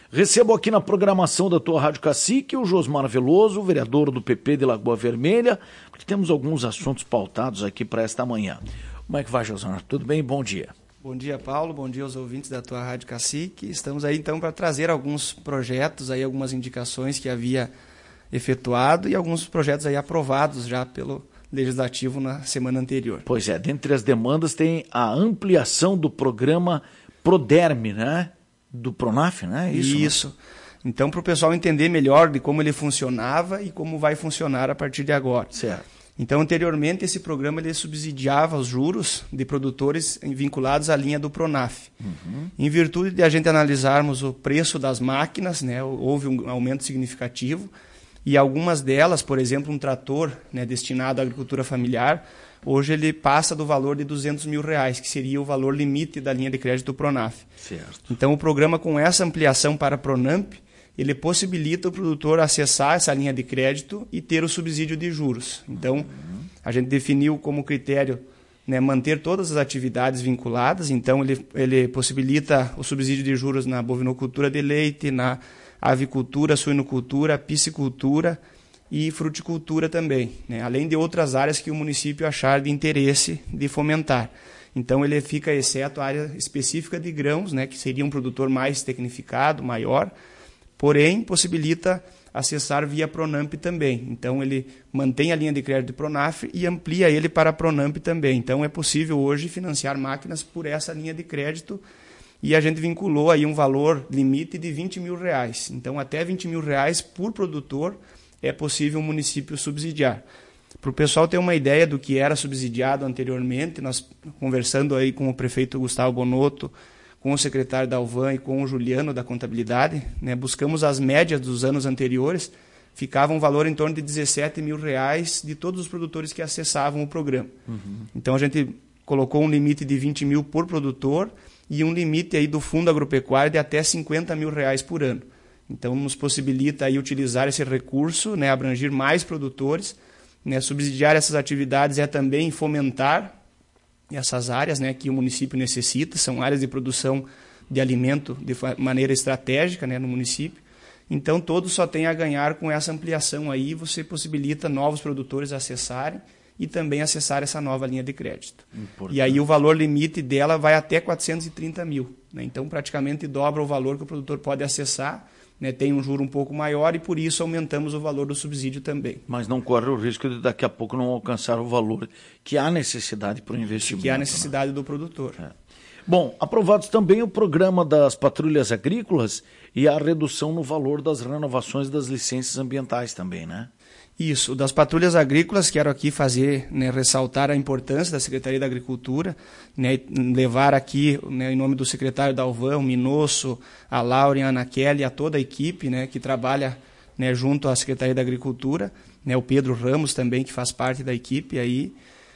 Recebo aqui na programação da tua Rádio Cacique o Josmar Veloso, vereador do PP de Lagoa Vermelha, porque temos alguns assuntos pautados aqui para esta manhã. Como é que vai, Josmar? Tudo bem? Bom dia. Bom dia, Paulo. Bom dia aos ouvintes da tua Rádio Cacique. Estamos aí então para trazer alguns projetos, aí, algumas indicações que havia efetuado e alguns projetos aí aprovados já pelo Legislativo na semana anterior. Pois é, dentre as demandas tem a ampliação do programa Proderme, né? Do Pronaf, né? Isso. Né? Então, para o pessoal entender melhor de como ele funcionava e como vai funcionar a partir de agora. Certo. Então, anteriormente, esse programa ele subsidiava os juros de produtores vinculados à linha do Pronaf. Em virtude de a gente analisarmos o preço das máquinas, né, houve um aumento significativo, e algumas delas, por exemplo, um trator, né, destinado à agricultura familiar, hoje ele passa do valor de R$200 mil, que seria o valor limite da linha de crédito do Pronaf. Certo. Então, o programa, com essa ampliação para a Pronamp, ele possibilita o produtor acessar essa linha de crédito e ter o subsídio de juros. Então, a gente definiu como critério, né, manter todas as atividades vinculadas. Então, ele possibilita o subsídio de juros na bovinocultura de leite, na avicultura, suinocultura, piscicultura e fruticultura também, né? Além de outras áreas que o município achar de interesse de fomentar. Então, ele fica exceto a área específica de grãos, né, que seria um produtor mais tecnificado, maior, porém, possibilita acessar via Pronamp também. Então, ele mantém a linha de crédito do Pronaf e amplia ele para a Pronamp também. Então, é possível hoje financiar máquinas por essa linha de crédito e a gente vinculou aí um valor limite de R$20 mil. Então, até R$20 mil por produtor é possível o município subsidiar. Para o pessoal ter uma ideia do que era subsidiado anteriormente, nós conversando aí com o prefeito Gustavo Bonotto, com o secretário Dalvan e com o Juliano da Contabilidade, né, buscamos as médias dos anos anteriores, ficava um valor em torno de R$17 mil de todos os produtores que acessavam o programa. Então a gente colocou um limite de R$20 mil por produtor e um limite aí do fundo agropecuário de até R$50 mil por ano. Então nos possibilita aí utilizar esse recurso, né, abranger mais produtores, né, subsidiar essas atividades é também fomentar essas áreas, né, que o município necessita, são áreas de produção de alimento de maneira estratégica, né, no município. Então, todos só têm a ganhar com essa ampliação aí, você possibilita novos produtores acessarem e também acessar essa nova linha de crédito. Importante. E aí o valor limite dela vai até R$430 mil. Né? Então, praticamente dobra o valor que o produtor pode acessar, né? Tem um juro um pouco maior e por isso aumentamos o valor do subsídio também. Mas não corre o risco de daqui a pouco não alcançar o valor que há necessidade para o investimento. Que há necessidade, né, do produtor. É. Bom, aprovados também o programa das patrulhas agrícolas e a redução no valor das renovações das licenças ambientais também, né? Isso, das patrulhas agrícolas, quero aqui fazer, né, ressaltar a importância da Secretaria da Agricultura, né, levar aqui, né, em nome do secretário Dalvan, o Minosso, a Lauren, a Ana Kelly, a toda a equipe, né, que trabalha, né, junto à Secretaria da Agricultura, né, o Pedro Ramos também, que faz parte da equipe aí,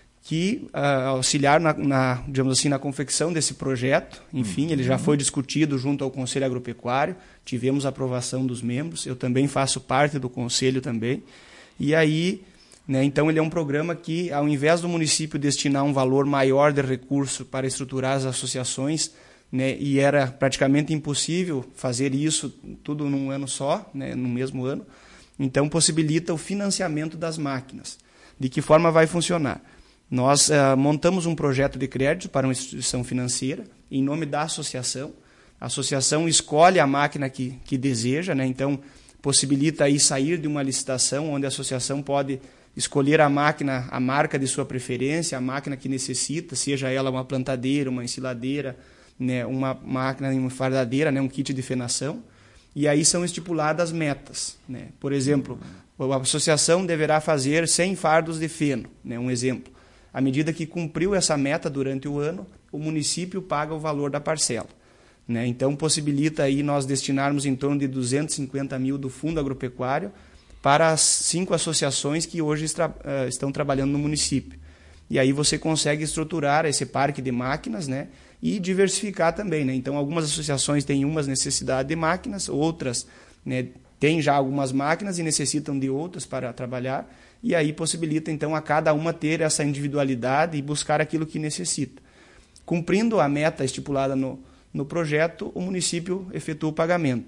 que auxiliar digamos assim, na confecção desse projeto. Enfim, ele já foi discutido junto ao Conselho Agropecuário, tivemos a aprovação dos membros, eu também faço parte do Conselho também. E aí, né, então ele é um programa que, ao invés do município destinar um valor maior de recurso para estruturar as associações, né, e era praticamente impossível fazer isso tudo num ano só, né, no mesmo ano, então possibilita o financiamento das máquinas. De que forma vai funcionar? Nós montamos um projeto de crédito para uma instituição financeira, em nome da associação. A associação escolhe a máquina que deseja, né, então possibilita aí sair de uma licitação onde a associação pode escolher a máquina, a marca de sua preferência, a máquina que necessita, seja ela uma plantadeira, uma ensiladeira, né, uma máquina enfardadeira, né, um kit de fenação, e aí são estipuladas metas. Né? Por exemplo, a associação deverá fazer 100 fardos de feno, né, um exemplo. À medida que cumpriu essa meta durante o ano, o município paga o valor da parcela. Né? Então, possibilita aí nós destinarmos em torno de R$250 mil do Fundo Agropecuário para as 5 associações que hoje estão trabalhando no município. E aí você consegue estruturar esse parque de máquinas, né, e diversificar também. Né? Então, algumas associações têm umas necessidades de máquinas, outras, né, têm já algumas máquinas e necessitam de outras para trabalhar. E aí possibilita, então, a cada uma ter essa individualidade e buscar aquilo que necessita. Cumprindo a meta estipulada no projeto, o município efetua o pagamento.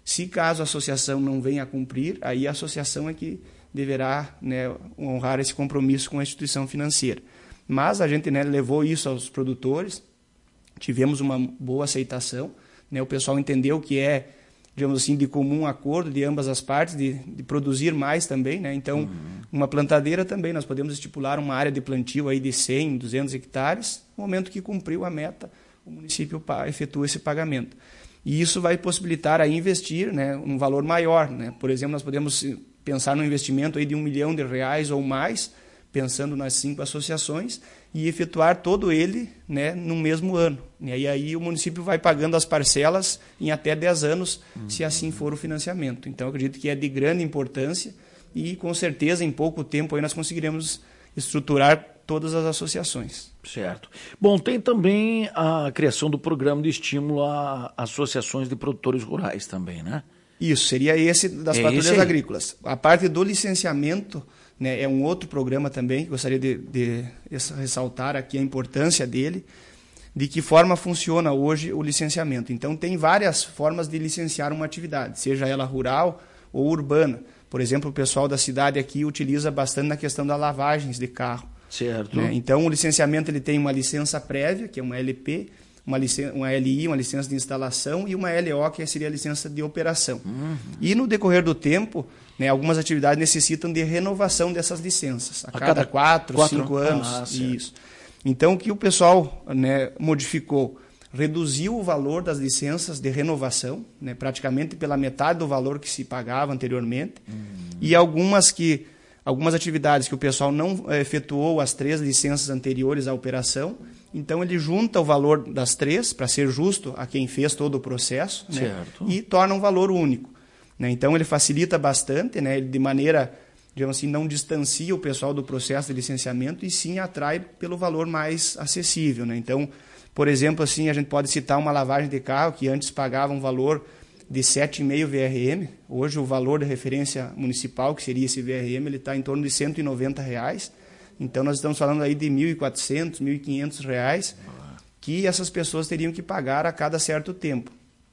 Se caso a associação não venha a cumprir, aí a associação é que deverá, né, honrar esse compromisso com a instituição financeira. Mas a gente, né, levou isso aos produtores, tivemos uma boa aceitação, né, o pessoal entendeu que é, digamos assim, de comum acordo de ambas as partes, de produzir mais também, né? Então, uma plantadeira também, nós podemos estipular uma área de plantio aí de 100, 200 hectares, no momento que cumpriu a meta, o município efetua esse pagamento. E isso vai possibilitar a investir, né, um valor maior, né? Por exemplo, nós podemos pensar num investimento aí de R$1 milhão ou mais, pensando nas 5 associações, e efetuar todo ele, né, no mesmo ano. E aí o município vai pagando as parcelas em até 10 anos, se assim for o financiamento. Então, eu acredito que é de grande importância e, com certeza, em pouco tempo aí nós conseguiremos estruturar todas as associações. Certo. Bom, tem também a criação do programa de estímulo a associações de produtores rurais também, né? Isso, seria esse das patrulhas agrícolas. A parte do licenciamento, né, é um outro programa também, que gostaria de ressaltar aqui a importância dele, de que forma funciona hoje o licenciamento. Então, tem várias formas de licenciar uma atividade, seja ela rural ou urbana. Por exemplo, o pessoal da cidade aqui utiliza bastante na questão das lavagens de carro. Certo. Né? Então, o licenciamento ele tem uma licença prévia, que é uma LP, uma LI, uma licença de instalação, e uma LO, que seria a licença de operação. E no decorrer do tempo, né, algumas atividades necessitam de renovação dessas licenças, a cada 4, 5 anos. Isso. Então, o que o pessoal, né, modificou? Reduziu o valor das licenças de renovação, né, praticamente pela metade do valor que se pagava anteriormente, e algumas atividades que o pessoal não efetuou as 3 licenças anteriores à operação, então ele junta o valor das 3, para ser justo a quem fez todo o processo, né, e torna um valor único. Né? Então ele facilita bastante, né, ele de maneira, digamos assim, não distancia o pessoal do processo de licenciamento e sim atrai pelo valor mais acessível. Né? Então, por exemplo, assim, a gente pode citar uma lavagem de carro que antes pagava um valor de 7,5 VRM. Hoje o valor de referência municipal, que seria esse VRM, ele está em torno de R$190. Então nós estamos falando aí de R$1.400, R$1.500 que essas pessoas teriam que pagar a cada certo tempo.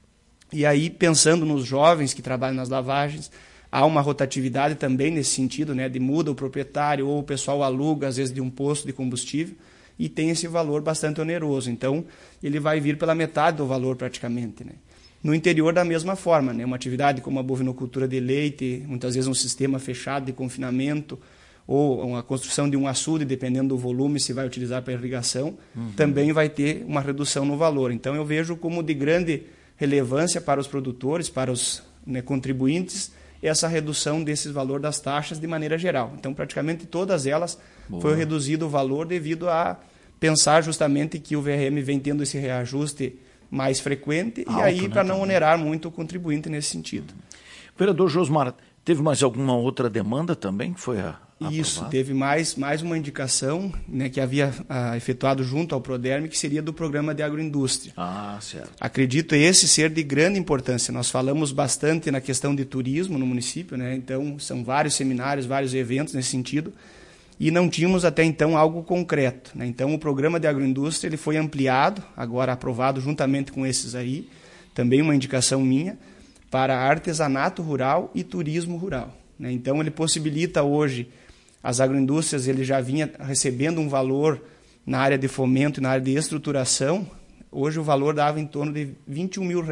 E aí, pensando nos jovens que trabalham nas lavagens, há uma rotatividade também nesse sentido, né, de muda o proprietário ou o pessoal aluga, às vezes, de um posto de combustível e tem esse valor bastante oneroso. Então, ele vai vir pela metade do valor praticamente, né? No interior, da mesma forma, né? Uma atividade como a bovinocultura de leite, muitas vezes um sistema fechado de confinamento, ou a construção de um açude, dependendo do volume, se vai utilizar para irrigação, também vai ter uma redução no valor. Então, eu vejo como de grande relevância para os produtores, para os, né, contribuintes, essa redução desse valor das taxas de maneira geral. Então, praticamente todas elas foi reduzido o valor devido a pensar justamente que o VRM vem tendo esse reajuste mais frequente e aí para não onerar muito o contribuinte nesse sentido. Vereador Josmar, teve mais alguma outra demanda também que foi Isso, aprovada? teve mais uma indicação, né, que havia efetuado junto ao Proderm, que seria do programa de agroindústria. Certo. Acredito esse ser de grande importância. Nós falamos bastante na questão de turismo no município, né? Então são vários seminários, vários eventos nesse sentido, e não tínhamos até então algo concreto, né? Então o programa de agroindústria ele foi ampliado, agora aprovado juntamente com esses aí, também uma indicação minha, para artesanato rural e turismo rural, né? Então ele possibilita hoje, as agroindústrias ele já vinha recebendo um valor na área de fomento e na área de estruturação, hoje o valor dava em torno de R$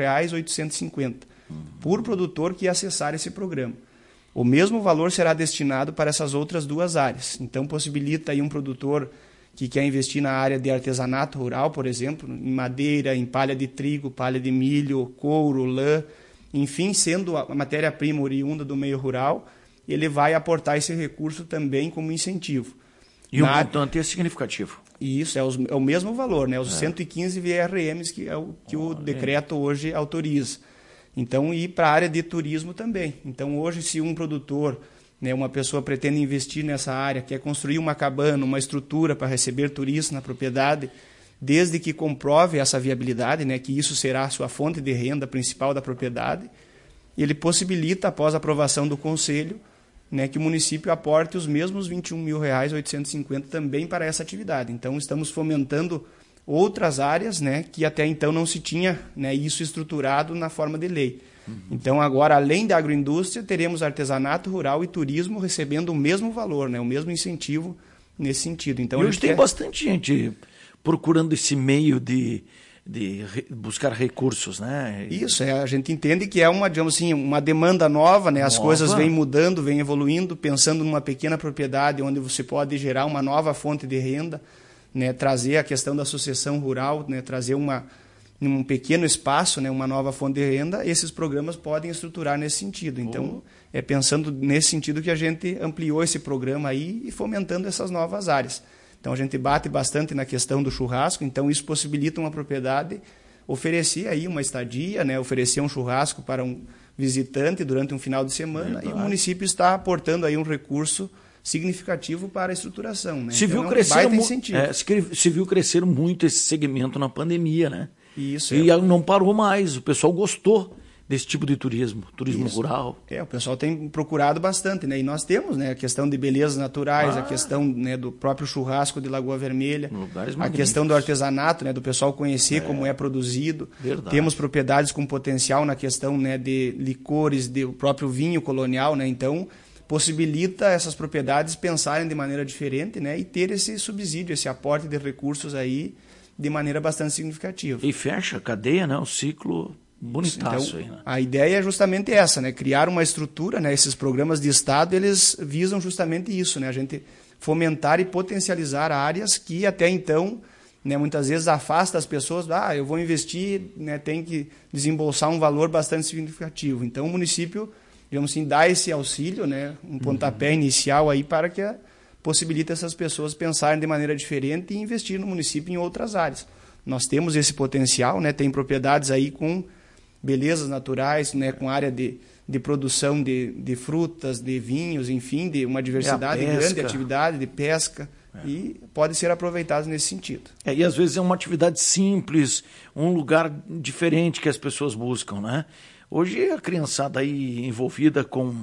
21.850 por produtor que ia acessar esse programa. O mesmo valor será destinado para essas outras 2 áreas. Então, possibilita aí um produtor que quer investir na área de artesanato rural, por exemplo, em madeira, em palha de trigo, palha de milho, couro, lã, enfim, sendo a matéria-prima oriunda do meio rural, ele vai aportar esse recurso também como incentivo. E o montante é significativo. Isso, é o mesmo valor, né? Os 115 VRMs que é o que o decreto hoje autoriza. Então, e para a área de turismo também. Então, hoje, se um produtor, né, uma pessoa pretende investir nessa área, quer construir uma cabana, uma estrutura para receber turistas na propriedade, desde que comprove essa viabilidade, né, que isso será a sua fonte de renda principal da propriedade, ele possibilita, após a aprovação do Conselho, né, que o município aporte os mesmos R$ 21.850 também para essa atividade. Então, estamos fomentando outras áreas, né, que até então não se tinha, né, isso estruturado na forma de lei. Então, agora, além da agroindústria, teremos artesanato rural e turismo recebendo o mesmo valor, né? O mesmo incentivo nesse sentido. Então, e hoje tem bastante gente procurando esse meio de buscar recursos, né? Isso, a gente entende que é digamos assim, uma demanda nova, né? As coisas vêm mudando, vêm evoluindo, pensando numa pequena propriedade onde você pode gerar uma nova fonte de renda, né? Trazer a questão da sucessão rural, né? Trazer num pequeno espaço, né? Uma nova fonte de renda, esses programas podem estruturar nesse sentido. Então, é pensando nesse sentido que a gente ampliou esse programa aí e fomentando essas novas áreas. Então, a gente bate bastante na questão do churrasco, então isso possibilita uma propriedade oferecer aí uma estadia, né? Oferecer um churrasco para um visitante durante um final de semana, e o município está aportando aí um recurso significativo para a estruturação, né? Se viu crescer muito esse segmento na pandemia, né? Isso. E não parou mais, o pessoal gostou desse tipo de turismo rural. O pessoal tem procurado bastante, né? E nós temos, né, a questão de belezas naturais, a questão, né, do próprio churrasco de Lagoa Vermelha, a questão do artesanato, né, do pessoal conhecer como é produzido. Verdade. Temos propriedades com potencial na questão, né, de licores, do próprio vinho colonial, né? Então, possibilita essas propriedades pensarem de maneira diferente, né, e ter esse subsídio, esse aporte de recursos aí de maneira bastante significativa. E fecha a cadeia, né, o ciclo bonitaço. Então, aí, né? A ideia é justamente essa, né, criar uma estrutura, né, esses programas de Estado, eles visam justamente isso, né, a gente fomentar e potencializar áreas que até então, né, muitas vezes afasta as pessoas, eu vou investir, né, tem que desembolsar um valor bastante significativo. Então, o município, digamos assim, dá esse auxílio, né, um pontapé inicial aí para que possibilite essas pessoas pensarem de maneira diferente e investir no município em outras áreas. Nós temos esse potencial, né, tem propriedades aí com belezas naturais, né, com área de produção de frutas, de vinhos, enfim, de uma diversidade grande de atividade, de pesca, e pode ser aproveitado nesse sentido. E às vezes é uma atividade simples, um lugar diferente que as pessoas buscam, né? Hoje a criançada aí envolvida com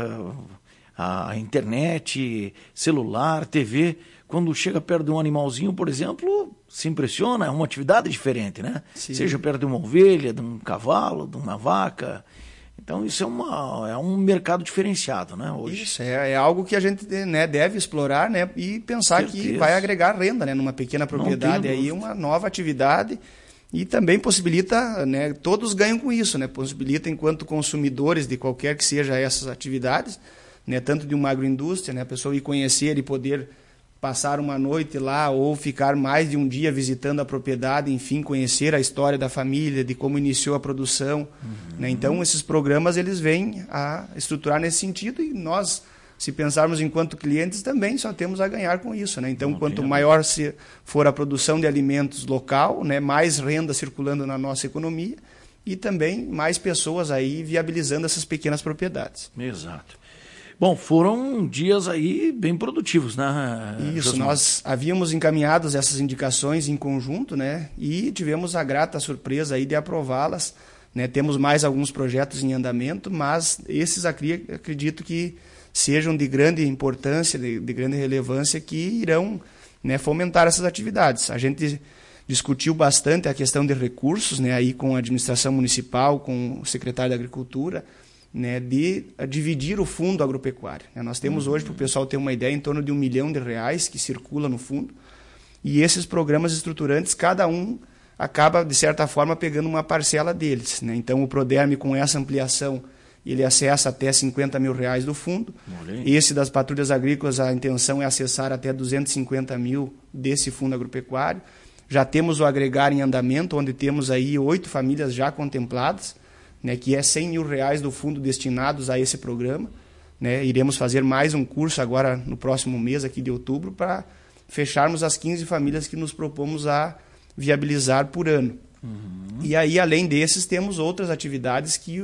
a internet, celular, TV, quando chega perto de um animalzinho, por exemplo, se impressiona, é uma atividade diferente, né? Sim. Seja perto de uma ovelha, de um cavalo, de uma vaca. Então isso é um mercado diferenciado, né, hoje. Isso, é algo que a gente, né, deve explorar, né, e pensar que vai agregar renda, né, numa pequena propriedade, aí uma nova atividade, e também possibilita, né, todos ganham com isso, né, possibilita enquanto consumidores de qualquer que seja essas atividades, né, tanto de uma agroindústria, né, a pessoa ir conhecer e poder passar uma noite lá ou ficar mais de um dia visitando a propriedade, enfim, conhecer a história da família, de como iniciou a produção. Né? Então, esses programas eles vêm a estruturar nesse sentido, e nós, se pensarmos enquanto clientes, também só temos a ganhar com isso. Né? Então, quanto maior for a produção de alimentos local, né, mais renda circulando na nossa economia, e também mais pessoas aí viabilizando essas pequenas propriedades. Exato. Bom, foram dias aí bem produtivos, né? Isso, nós havíamos encaminhado essas indicações em conjunto, né? E tivemos a grata surpresa aí de aprová-las, né? Temos mais alguns projetos em andamento, mas esses aqui acredito que sejam de grande importância, de grande relevância, que irão, né, fomentar essas atividades. A gente discutiu bastante a questão de recursos, né? Aí com a administração municipal, com o secretário da Agricultura, né, de dividir o fundo agropecuário. Nós temos hoje, para o pessoal ter uma ideia, em torno de R$1 milhão que circula no fundo, e esses programas estruturantes, cada um acaba, de certa forma, pegando uma parcela deles. Né? Então, o Proderme, com essa ampliação, ele acessa até R$50 mil do fundo. Esse das patrulhas agrícolas, a intenção é acessar até R$250 mil desse fundo agropecuário. Já temos o agregar em andamento, onde temos aí 8 famílias já contempladas, né, que é R$100 mil do fundo destinados a esse programa. Né? Iremos fazer mais um curso agora no próximo mês, aqui de outubro, para fecharmos as 15 famílias que nos propomos a viabilizar por ano. E aí, além desses, temos outras atividades que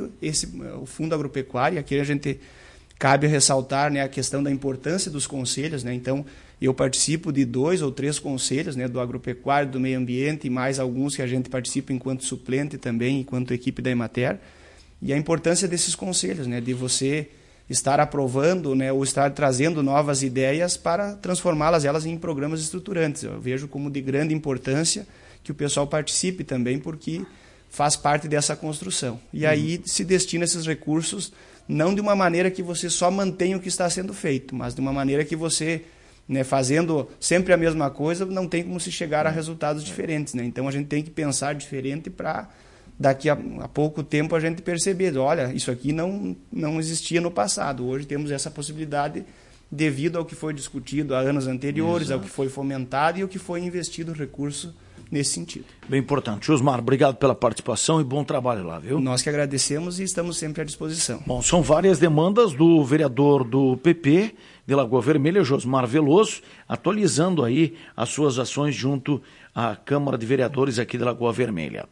o Fundo Agropecuário, aqui a gente cabe ressaltar, né, a questão da importância dos conselhos. Né? Então, eu participo de 2 ou 3 conselhos, né, do agropecuário, do meio ambiente, e mais alguns que a gente participa enquanto suplente também, enquanto equipe da Emater. E a importância desses conselhos, né, de você estar aprovando, né, ou estar trazendo novas ideias para transformá-las em programas estruturantes. Eu vejo como de grande importância que o pessoal participe também, porque faz parte dessa construção. E aí se destina esses recursos não de uma maneira que você só mantenha o que está sendo feito, mas de uma maneira que você, né, fazendo sempre a mesma coisa, não tem como se chegar a resultados diferentes, né? Então a gente tem que pensar diferente para daqui a pouco tempo a gente perceber, olha, isso aqui não existia no passado, hoje temos essa possibilidade devido ao que foi discutido há anos anteriores, ao que foi fomentado e ao que foi investido recurso nesse sentido. Bem importante. Josmar, obrigado pela participação e bom trabalho lá, viu? Nós que agradecemos e estamos sempre à disposição. Bom, são várias demandas do vereador do PP de Lagoa Vermelha, Josmar Veloso, atualizando aí as suas ações junto à Câmara de Vereadores aqui de Lagoa Vermelha.